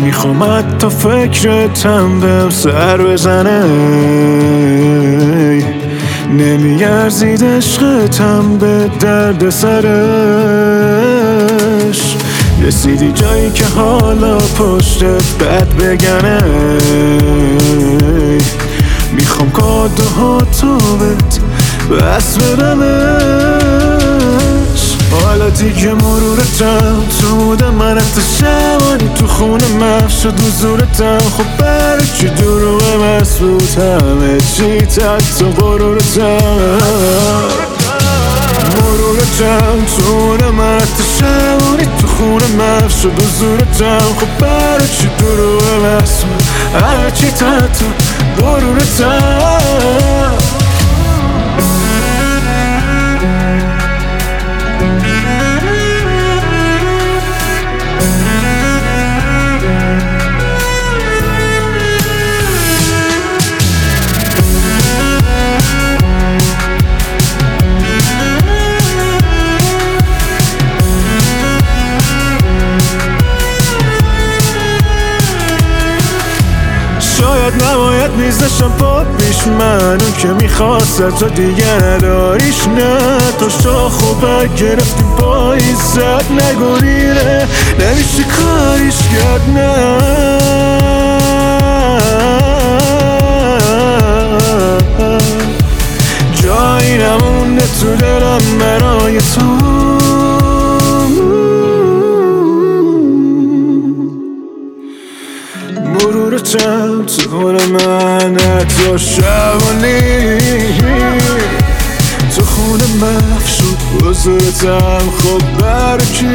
میخوام حتی فکرتم بهم سر بزنه، نمیارزید عشقتم به درد سرش. رسیدی جایی که حالا پشتت بد بگنه، میخوام کادوهاتو بهت بس بدمش. حالا دیگه مرورتم تو بوده من حتی شبانی تو خونه محو شد حضورتم. خب برای چی دروغ مسبوط همه چی تحت غرورتم. مرورتم تو خونه من حتی شبانی تو خونه محو شد حضورتم. خب برای چی دروغ مسبوط همه چی تحت غرورتم. شاید نباید میزنشم پا پیش من، اون که میخواست تو دیگه نداریش. نه تو شاخ و برگ گرفتی پاییزت نگریره، نمیشه کاریش کرد. نه جایی نمونده تو دلم برای تو. مرورتم تو خونه من حتی شبانی تو خونه محو شد حضورتم. خب برای چی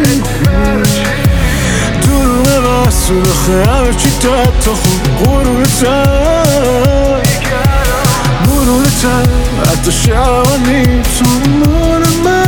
دروغ مسئول آخه همه چی تحت غرورتم. مرورتم حتی شبانی تو خونه من